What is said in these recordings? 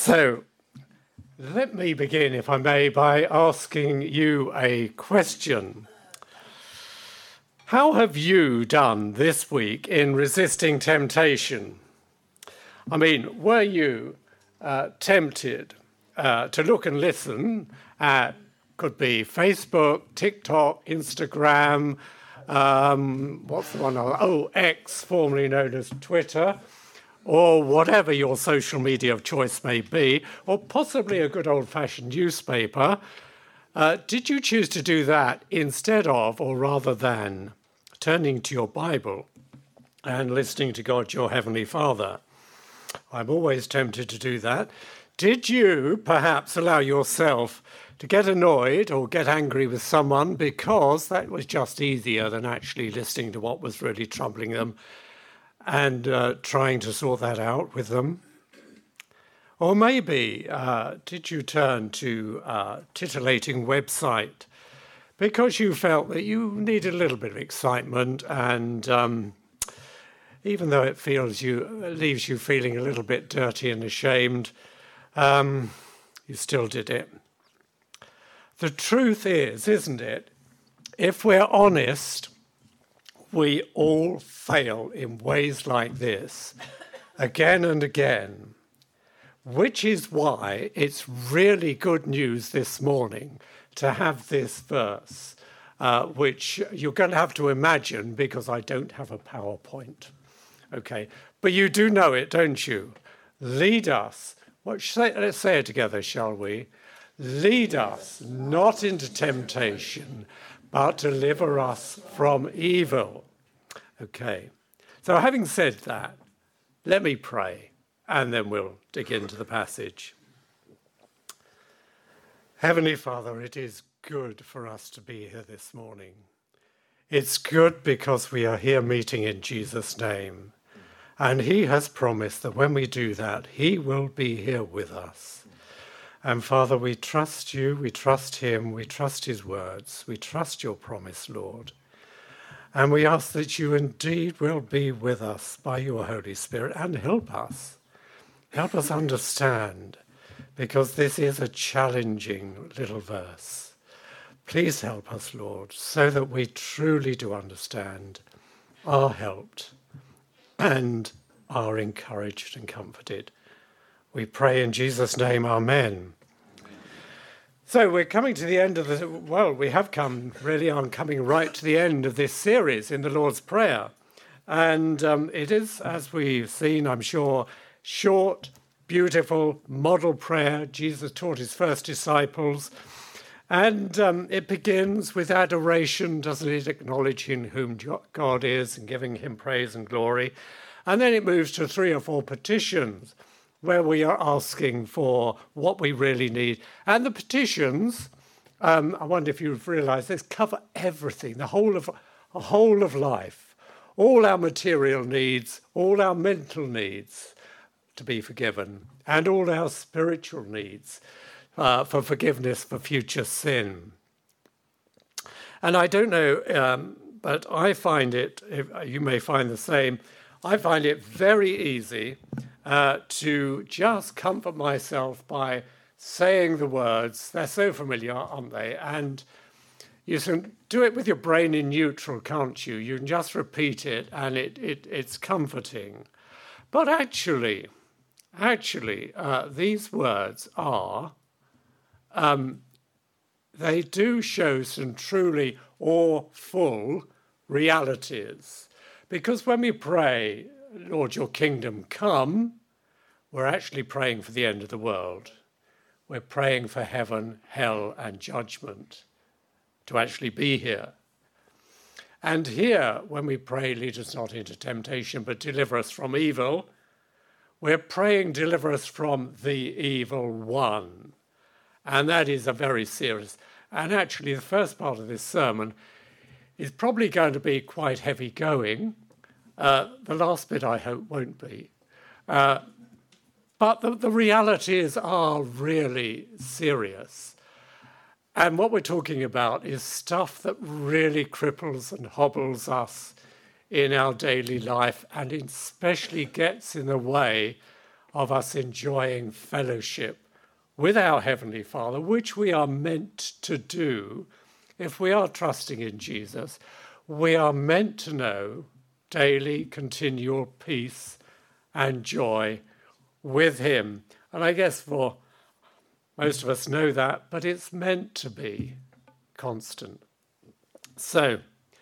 So, let me begin, if I may, by asking you a question. How have you done this week in resisting temptation? I mean, were you tempted to look and listen at, could be Facebook, TikTok, Instagram, what's the one? X, formerly known as Twitter, or whatever your social media of choice may be, or possibly a good old-fashioned newspaper. Did you choose to do that instead of, or rather than, turning to your Bible and listening to God, your Heavenly Father? I'm always tempted to do that. Did you perhaps allow yourself to get annoyed or get angry with someone because that was just easier than actually listening to what was really troubling them and trying to sort that out with them? Or maybe did you turn to a titillating website because you felt that you needed a little bit of excitement, and even though it leaves you feeling a little bit dirty and ashamed, you still did it. The truth is, isn't it, if we're honest, we all fail in ways like this again and again, which is why it's really good news this morning to have this verse, which you're going to have to imagine because I don't have a PowerPoint. Okay, but you do know it, don't you? Lead us. Let's say it together, shall we? Lead us not into temptation, but deliver us from evil. Okay, so having said that, let me pray, and then we'll dig into the passage. Heavenly Father, it is good for us to be here this morning. It's good because we are here meeting in Jesus' name. And he has promised that when we do that, he will be here with us. And Father, we trust you, we trust him, we trust his words, we trust your promise, Lord. And we ask that you indeed will be with us by your Holy Spirit and help us. Help us understand, because this is a challenging little verse. Please help us, Lord, so that we truly do understand, are helped, and are encouraged and comforted. We pray in Jesus' name, amen. So we're coming to the end of I'm coming right to the end of this series in the Lord's Prayer. And it is, as we've seen, I'm sure, short, beautiful, model prayer Jesus taught his first disciples. And it begins with adoration, doesn't it? Acknowledging whom God is and giving him praise and glory. And then it moves to 3 or 4 petitions where we are asking for what we really need. And the petitions, I wonder if you've realised this, cover everything, the whole of life, all our material needs, all our mental needs to be forgiven, and all our spiritual needs for forgiveness for future sin. And I don't know, but I find it, you may find the same, I find it very easy to just comfort myself by saying the words. They're so familiar, aren't they? And you can do it with your brain in neutral, can't you? You can just repeat it, and it's comforting. But actually, these words are, they do show some truly awful realities. Because when we pray, Lord, your kingdom come, we're actually praying for the end of the world. We're praying for heaven, hell, and judgment to actually be here. And here, when we pray, lead us not into temptation, but deliver us from evil, we're praying, deliver us from the evil one. And that is a very serious. And actually, the first part of this sermon is probably going to be quite heavy going. The last bit, I hope, won't be. But the realities are really serious. And what we're talking about is stuff that really cripples and hobbles us in our daily life, and especially gets in the way of us enjoying fellowship with our Heavenly Father, which we are meant to do if we are trusting in Jesus. We are meant to know daily, continual peace and joy with him. And I guess for most of us know that, but it's meant to be constant. So,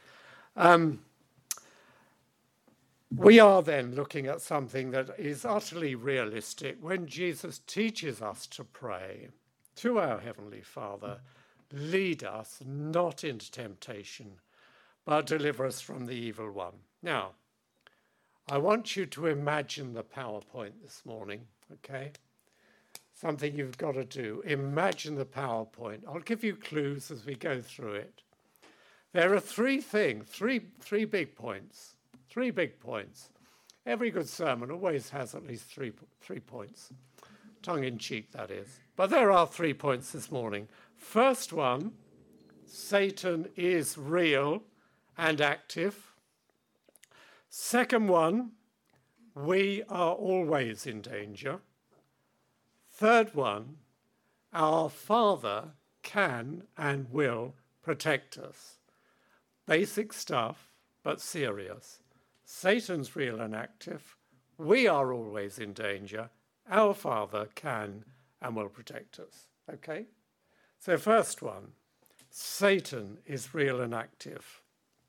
we are then looking at something that is utterly realistic when Jesus teaches us to pray to our Heavenly Father, lead us not into temptation, but deliver us from the evil one. Now, I want you to imagine the PowerPoint this morning, okay? Something you've got to do. Imagine the PowerPoint. I'll give you clues as we go through it. There are three big points. 3 big points. Every good sermon always has at least three points. Tongue in cheek, that is. But there are 3 points this morning. First one, Satan is real and active. Second one, we are always in danger. Third one, our Father can and will protect us. Basic stuff, but serious. Satan's real and active. We are always in danger. Our Father can and will protect us. Okay? So first one, Satan is real and active.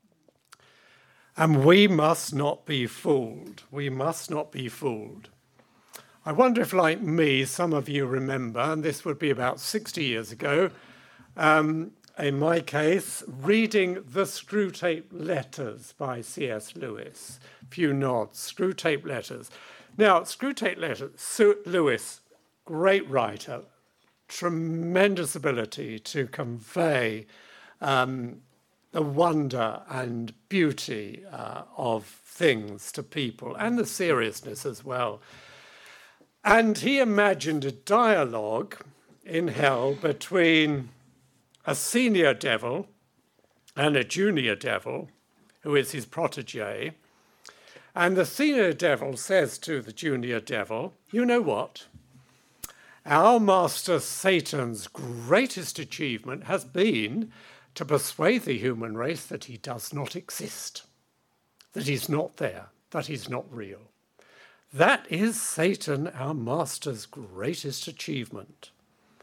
And we must not be fooled. We must not be fooled. I wonder if, like me, some of you remember, and this would be about 60 years ago, in my case, reading the Screwtape Letters by C.S. Lewis. Few nods, Screwtape Letters. Now, Screwtape Letters, Lewis, great writer, tremendous ability to convey the wonder and beauty of things to people, and the seriousness as well. And he imagined a dialogue in hell between a senior devil and a junior devil, who is his protege. And the senior devil says to the junior devil, you know what? Our master Satan's greatest achievement has been to persuade the human race that he does not exist, that he's not there, that he's not real. That is Satan, our master's greatest achievement.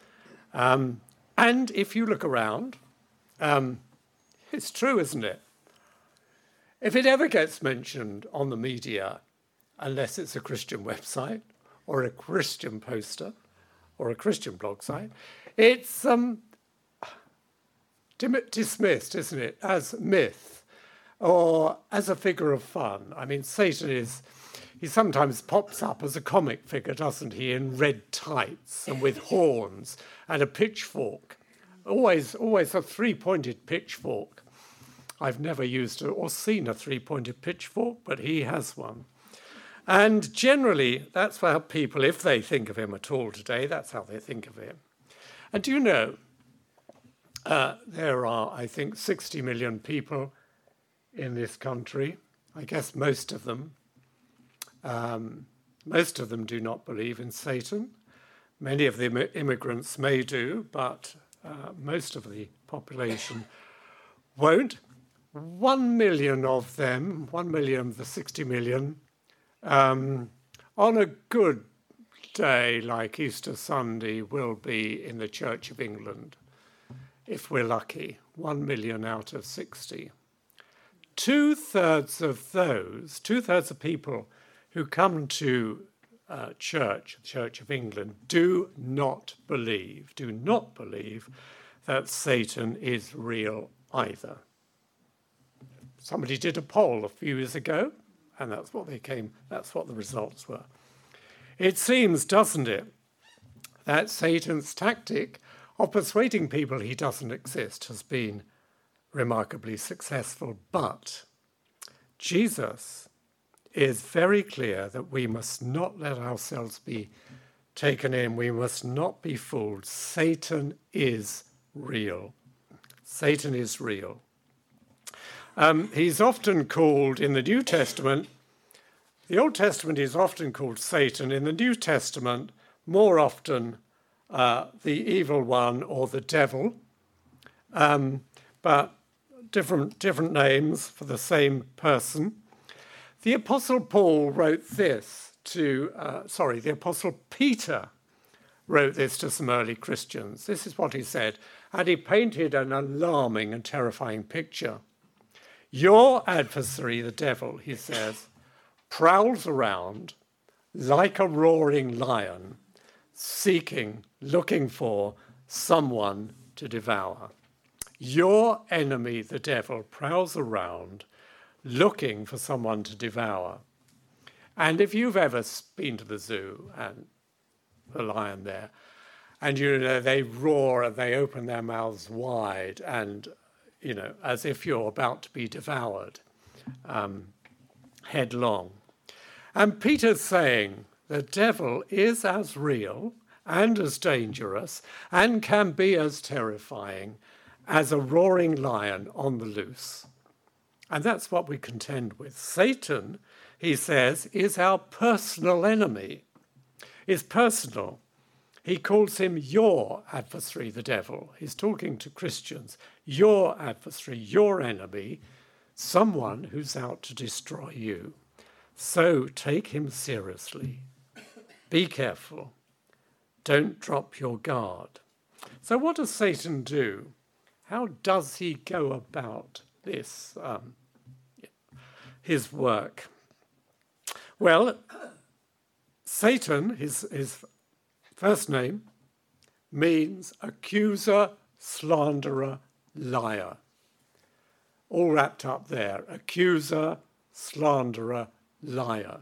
And if you look around, it's true, isn't it? If it ever gets mentioned on the media, unless it's a Christian website or a Christian poster or a Christian blog site, it's dismissed, isn't it, as myth or as a figure of fun. I mean, Satan he sometimes pops up as a comic figure, doesn't he, in red tights and with horns and a pitchfork. Always a 3-pointed pitchfork. I've never used or seen a 3-pointed pitchfork, but he has one. And generally, that's how people, if they think of him at all today, that's how they think of him. And do you know, there are, I think, 60 million people in this country. I guess most of them do not believe in Satan. Many of the immigrants may do, but most of the population won't. 1 million of them, 1 million of the 60 million, on a good day like Easter Sunday, will be in the Church of England, if we're lucky. 1 million out of 60. 2/3 of those, 2/3 of people who come to church, the Church of England, do not believe that Satan is real either. Somebody did a poll a few years ago, and that's what the results were. It seems, doesn't it, that Satan's tactic of persuading people he doesn't exist has been remarkably successful, but Jesus is very clear that we must not let ourselves be taken in. We must not be fooled. Satan is real. Satan is real. He's often called in the New Testament The Old Testament is often called Satan. In the New Testament, more often the evil one or the devil, but different names for the same person. The Apostle Paul wrote this the Apostle Peter wrote this to some early Christians. This is what he said, and he painted an alarming and terrifying picture. Your adversary, the devil, he says, prowls around like a roaring lion, looking for someone to devour. Your enemy, the devil, prowls around looking for someone to devour. And if you've ever been to the zoo and the lion there, and they roar and they open their mouths wide and as if you're about to be devoured headlong. And Peter's saying the devil is as real and as dangerous and can be as terrifying as a roaring lion on the loose. And that's what we contend with. Satan, he says, is our personal enemy. Is personal. He calls him your adversary, the devil. He's talking to Christians. Your adversary, your enemy, someone who's out to destroy you. So take him seriously. Be careful. Don't drop your guard. So what does Satan do? How does he go about this, his work? Well, Satan, his first name, means accuser, slanderer, liar. All wrapped up there. Accuser, slanderer, liar.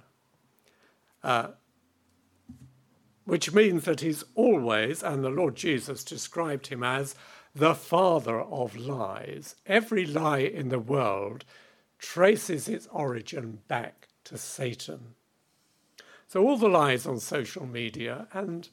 Which means that he's always, and the Lord Jesus described him as, the father of lies. Every lie in the world traces its origin back to Satan. So all the lies on social media, and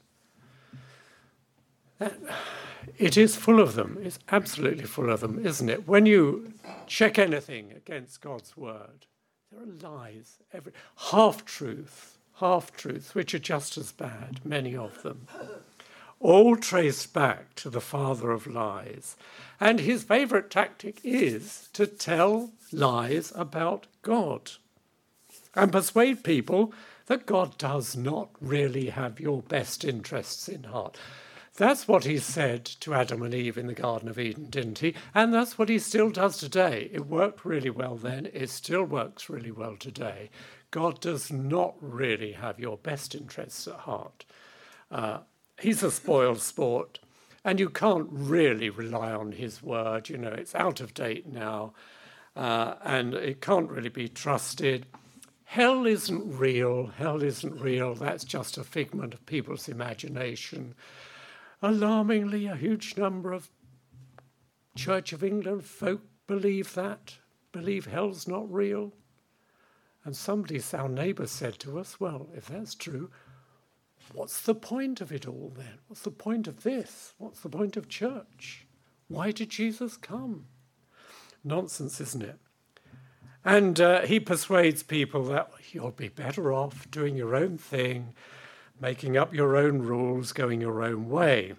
it is full of them. It's absolutely full of them, isn't it? When you check anything against God's word, there are lies, half-truths, which are just as bad, many of them. All traced back to the father of lies. And his favourite tactic is to tell lies about God and persuade people that God does not really have your best interests in heart. That's what he said to Adam and Eve in the Garden of Eden, didn't he? And that's what he still does today. It worked really well then. It still works really well today. God does not really have your best interests at heart. He's a spoiled sport, and you can't really rely on his word. It's out of date now, and it can't really be trusted. Hell isn't real. That's just a figment of people's imagination. Alarmingly, a huge number of Church of England folk believe hell's not real. And our neighbour said to us, well, if that's true, what's the point of it all then? What's the point of this? What's the point of church? Why did Jesus come? Nonsense, isn't it? And he persuades people that you'll be better off doing your own thing, making up your own rules, going your own way.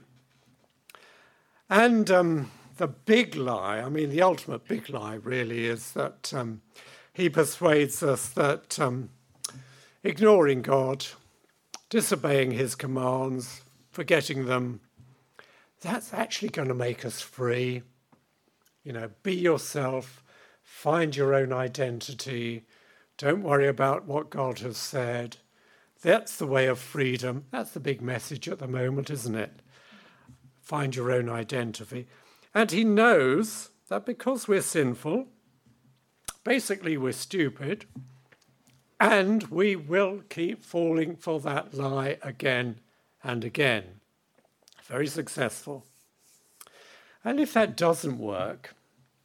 And the big lie, the ultimate big lie really is that he persuades us that ignoring God, disobeying his commands, forgetting them, that's actually going to make us free. Be yourself, find your own identity, don't worry about what God has said. That's the way of freedom. That's the big message at the moment, isn't it? Find your own identity. And he knows that because we're sinful, basically we're stupid, and we will keep falling for that lie again and again. Very successful. And if that doesn't work,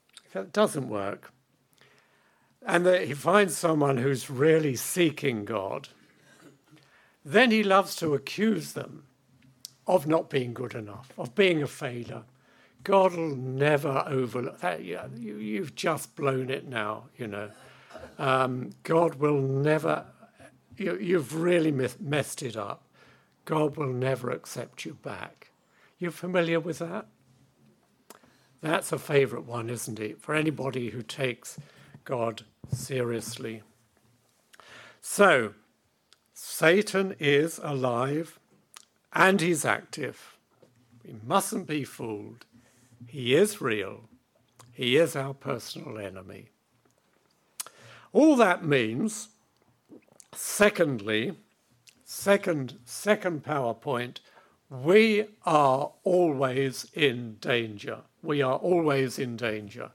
and that he finds someone who's really seeking God, then he loves to accuse them of not being good enough, of being a failure. God will never overlook that. You've just blown it now, God will never, you've really messed it up. God will never accept you back. You familiar with that? That's a favourite one, isn't it? For anybody who takes God seriously. So, Satan is alive and he's active. We mustn't be fooled. He is real. He is our personal enemy. All that means, secondly, second PowerPoint, we are always in danger. We are always in danger.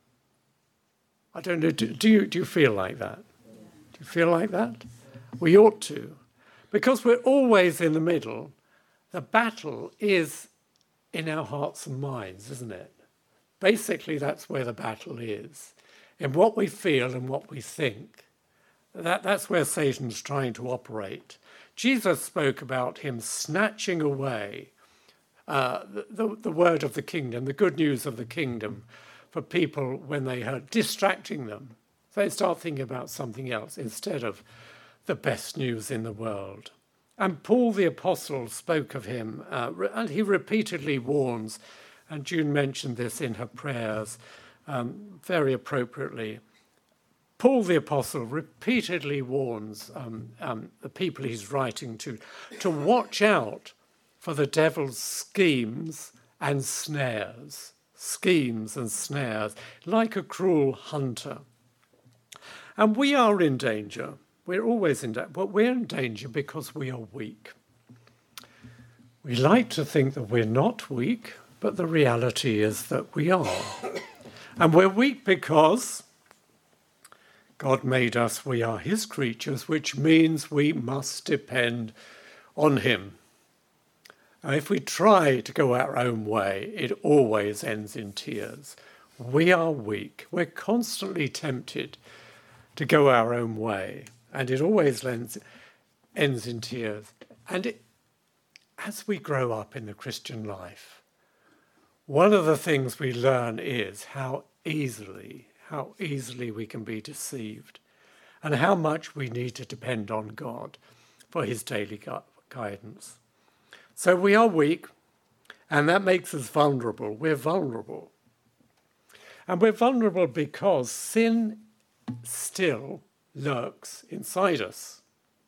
I don't know, do you feel like that? Do you feel like that? We ought to. Because we're always in the middle. The battle is in our hearts and minds, isn't it? Basically, that's where the battle is. In what we feel and what we think. That's where Satan's trying to operate. Jesus spoke about him snatching away the word of the kingdom, the good news of the kingdom for people when they heard, distracting them. They start thinking about something else instead of the best news in the world. And Paul the Apostle spoke of him, and he repeatedly warns, and June mentioned this in her prayers very appropriately. Paul the Apostle repeatedly warns the people he's writing to watch out for the devil's schemes and snares, like a cruel hunter. And we are in danger. We're always in danger, but we're in danger because we are weak. We like to think that we're not weak, but the reality is that we are. And we're weak because God made us, we are his creatures, which means we must depend on him. And if we try to go our own way, it always ends in tears. We are weak. We're constantly tempted to go our own way, and it always ends in tears. And as we grow up in the Christian life, one of the things we learn is how easily we can be deceived and how much we need to depend on God for his daily guidance. So we are weak, and that makes us vulnerable. We're vulnerable. And we're vulnerable because sin still lurks inside us.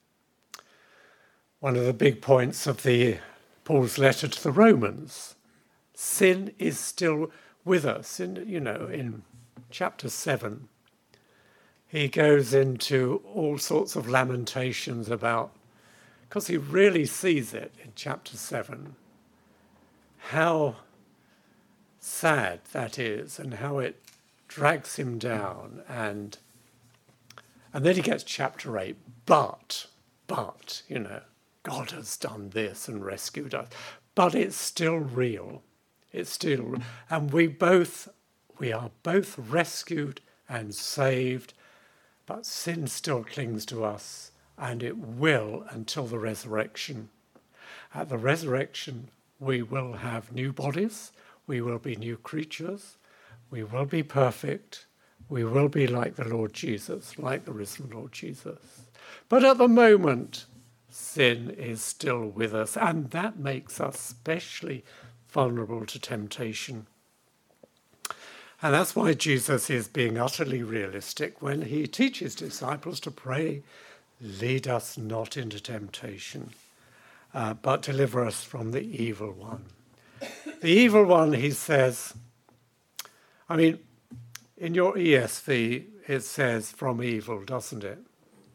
One of the big points of Paul's letter to the Romans, sin is still with us. In chapter 7, he goes into all sorts of lamentations about, because he really sees it in chapter 7, how sad that is and how it drags him down. And then he gets chapter 8, but, God has done this and rescued us. But it's still real. And we are both rescued and saved, but sin still clings to us, and it will until the resurrection. At the resurrection, we will have new bodies, we will be new creatures, we will be perfect, we will be like the Lord Jesus, like the risen Lord Jesus. But at the moment, sin is still with us, and that makes us especially vulnerable to temptation. And that's why Jesus is being utterly realistic when he teaches disciples to pray, lead us not into temptation, but deliver us from the evil one. The evil one, he says, in your ESV, it says from evil, doesn't it?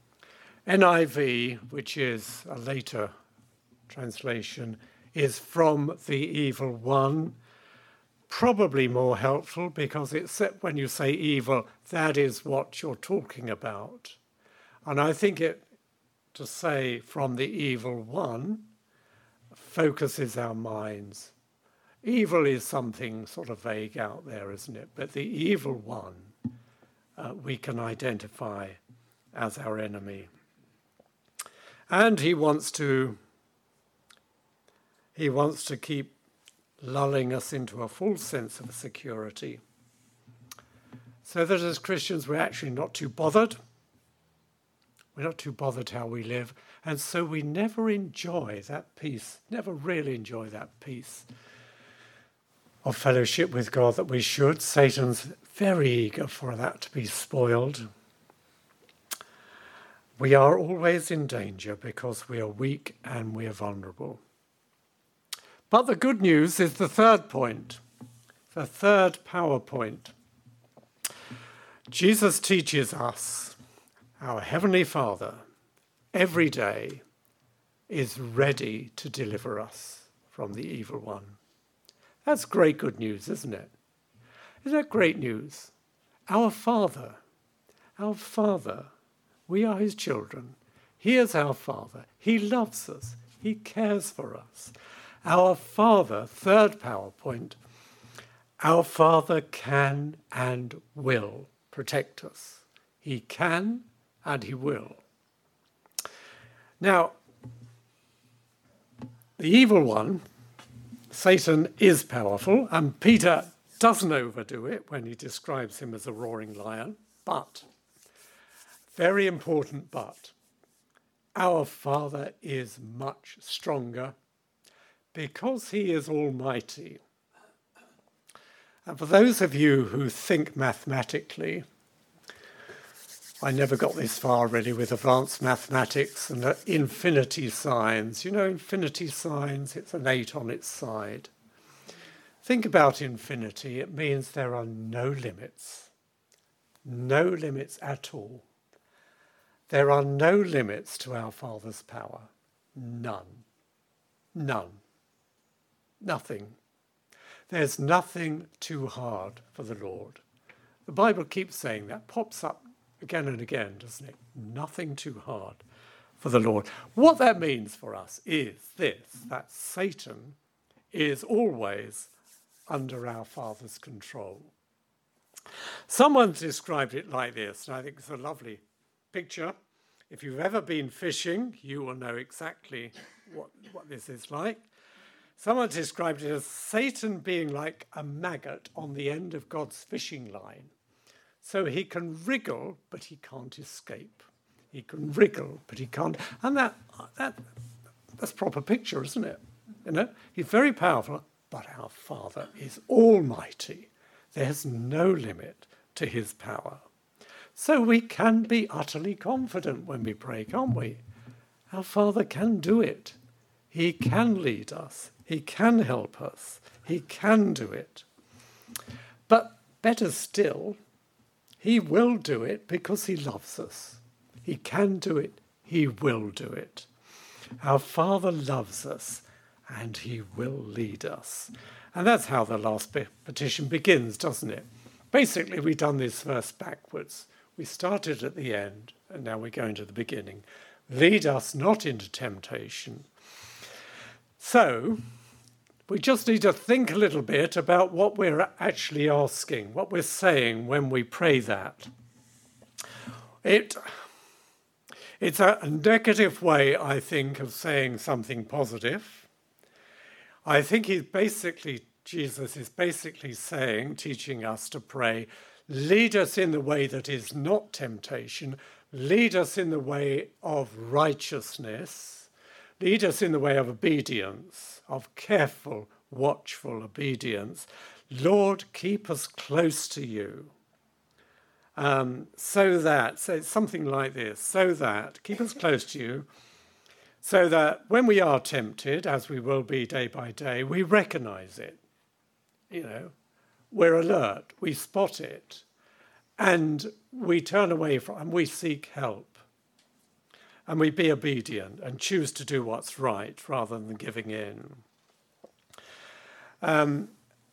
NIV, which is a later translation, is from the evil one. Probably more helpful because when you say evil, that is what you're talking about. And I think to say from the evil one focuses our minds. Evil is something sort of vague out there, isn't it? But the evil one we can identify as our enemy. And he wants to keep lulling us into a false sense of security, so that as Christians we're actually not too bothered We're not too bothered how we live. And so we never enjoy that peace, never really enjoy that peace of fellowship with God that we should. Satan's very eager for that to be spoiled. We are always in danger because we are weak and we are vulnerable. But the good news is the third point, the third power point. Jesus teaches us our Heavenly Father every day is ready to deliver us from the evil one. That's great good news, isn't it? Isn't that great news? Our Father, we are his children. He is our Father. He loves us. He cares for us. Our Father, third power point, our Father can and will protect us. He can and he will. Now, the evil one, Satan, is powerful, and Peter doesn't overdo it when he describes him as a roaring lion, but, very important but, our Father is much stronger because he is almighty. And for those of you who think mathematically, I never got this far really with advanced mathematics and infinity signs. You know, infinity signs, it's an 8 on its side. Think about infinity. It means there are no limits. No limits at all. There are no limits to our Father's power. None. None. Nothing. There's nothing too hard for the Lord. The Bible keeps saying that, pops up again and again, doesn't it? Nothing too hard for the Lord. What that means for us is this, that Satan is always under our Father's control. Someone described it like this, and I think it's a lovely picture. If you've ever been fishing, you will know exactly what this is like. Someone described it as Satan being like a maggot on the end of God's fishing line. So he can wriggle, but he can't escape. He can wriggle, but he can't. And that's a proper picture, isn't it? You know, he's very powerful, but our Father is almighty. There's no limit to his power. So we can be utterly confident when we pray, can't we? Our Father can do it. He can lead us. He can help us. He can do it. But better still, he will do it because he loves us. He can do it. He will do it. Our Father loves us and he will lead us. And that's how the last petition begins, doesn't it? Basically, we've done this verse backwards. We started at the end and now we're going to the beginning. Lead us not into temptation. So, we just need to think a little bit about what we're actually asking, what we're saying when we pray that. It's a negative way, I think, of saying something positive. I think Jesus is basically saying, teaching us to pray, lead us in the way that is not temptation, lead us in the way of righteousness, lead us in the way of obedience, of careful, watchful obedience. Lord, keep us close to you. So it's something like this, keep us close to you, so that when we are tempted, as we will be day by day, we recognize it. You know, we're alert, we spot it, and we turn away from, and we seek help. And we be obedient and choose to do what's right rather than giving in. And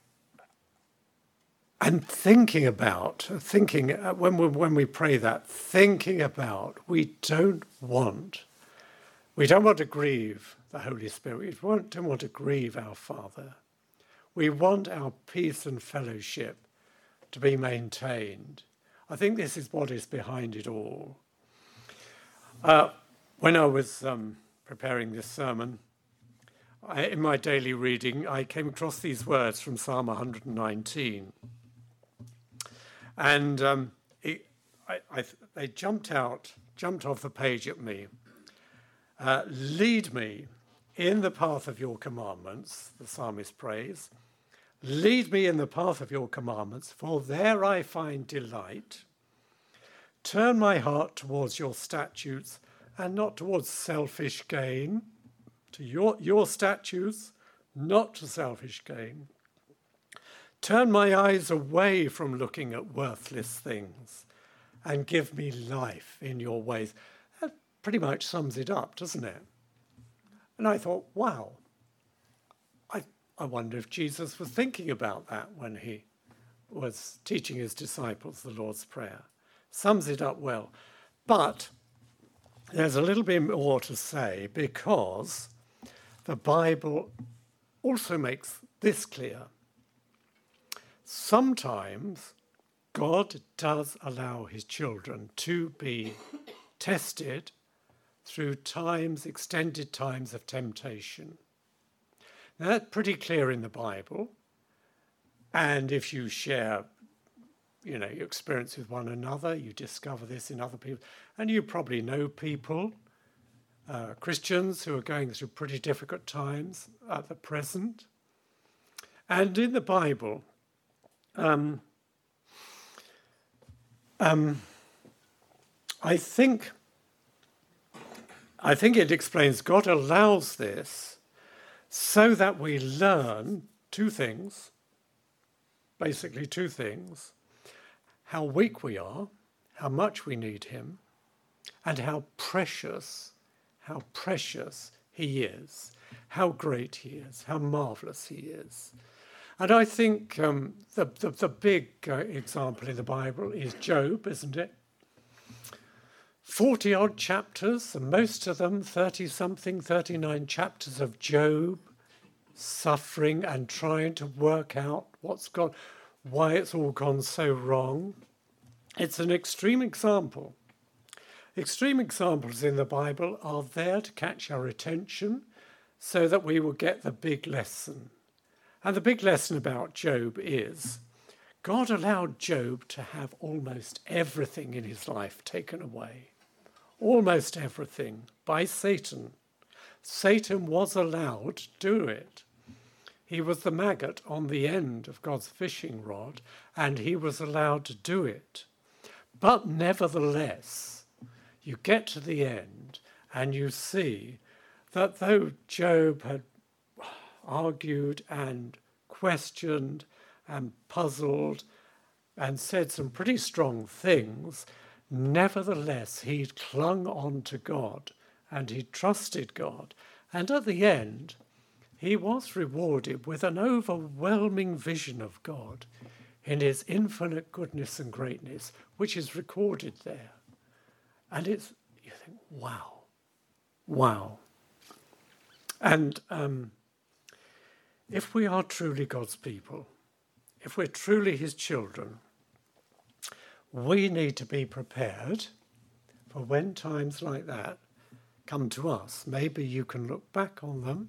thinking when we pray that, thinking about, we don't want to grieve the Holy Spirit. We don't want to grieve our Father. We want our peace and fellowship to be maintained. I think this is what is behind it all. When I was preparing this sermon, in my daily reading, I came across these words from Psalm 119. And they jumped out jumped off the page at me. Lead me in the path of your commandments, the psalmist prays. Lead me in the path of your commandments, for there I find delight. Turn my heart towards your statutes and not towards selfish gain. To your statutes, not to selfish gain. Turn my eyes away from looking at worthless things and give me life in your ways. That pretty much sums it up, doesn't it? And I thought, wow, I wonder if Jesus was thinking about that when he was teaching his disciples the Lord's Prayer. Sums it up well. But there's a little bit more to say, because the Bible also makes this clear. Sometimes God does allow his children to be tested through extended times of temptation. Now, that's pretty clear in the Bible. And if you share, your experience with one another, you discover this in other people. And you probably know people, Christians, who are going through pretty difficult times at the present. And in the Bible, I think it explains God allows this so that we learn basically two things: how weak we are, how much we need him, and how precious he is, how great he is, how marvelous he is. And I think the big example in the Bible is Job, isn't it? 40-odd chapters, and most of them 30-something, 39 chapters of Job suffering and trying to work out why it's all gone so wrong. It's an extreme example. Extreme examples in the Bible are there to catch our attention so that we will get the big lesson. And the big lesson about Job is God allowed Job to have almost everything in his life taken away. Almost everything by Satan. Satan was allowed to do it. He was the maggot on the end of God's fishing rod, and he was allowed to do it. But nevertheless, you get to the end and you see that though Job had argued and questioned and puzzled and said some pretty strong things, nevertheless, he clung on to God and he trusted God. And at the end, he was rewarded with an overwhelming vision of God in his infinite goodness and greatness, which is recorded there. And you think, wow. And if we are truly God's people, if we're truly his children, we need to be prepared for when times like that come to us. Maybe you can look back on them.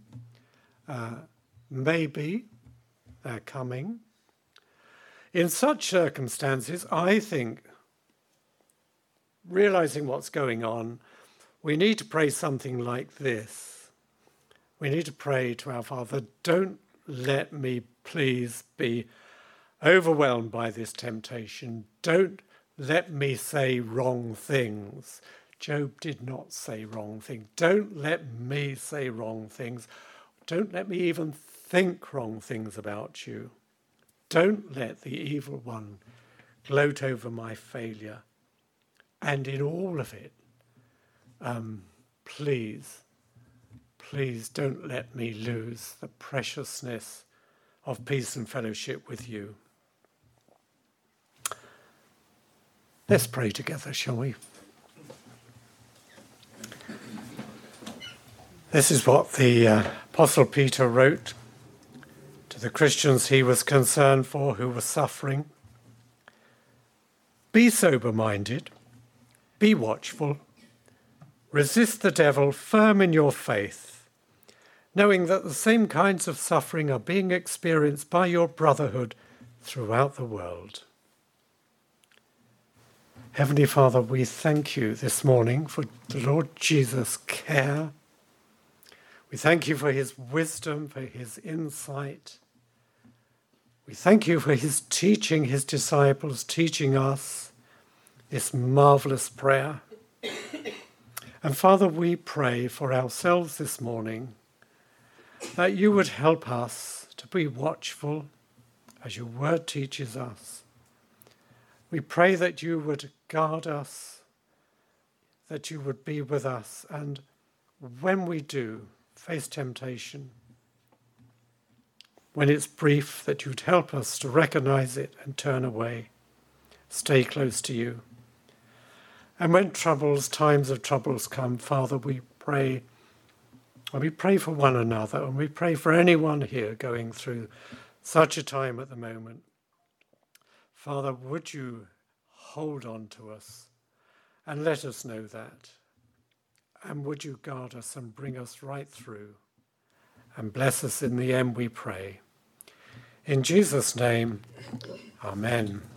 Maybe they're coming. In such circumstances, I think, realizing what's going on, we need to pray something like this. We need to pray to our Father, don't let me please be overwhelmed by this temptation. Don't let me say wrong things. Job did not say wrong things. Don't let me say wrong things. Don't let me even think wrong things about you. Don't let the evil one gloat over my failure. And in all of it, please don't let me lose the preciousness of peace and fellowship with you. Let's pray together, shall we? This is what the Apostle Peter wrote to the Christians he was concerned for who were suffering. Be sober-minded, be watchful, resist the devil, firm in your faith, knowing that the same kinds of suffering are being experienced by your brotherhood throughout the world. Heavenly Father, we thank you this morning for the Lord Jesus' care. We thank you for his wisdom, for his insight. We thank you for his teaching his disciples, teaching us this marvelous prayer. And Father, we pray for ourselves this morning that you would help us to be watchful as your word teaches us. We pray that you would guard us, that you would be with us, and when we do face temptation, when it's brief, that you'd help us to recognize it and turn away, stay close to you. And when times of troubles come, Father, we pray, and we pray for one another, and we pray for anyone here going through such a time at the moment. Father, would you hold on to us and let us know that? And would you guard us and bring us right through? And bless us in the end, we pray. In Jesus' name, amen.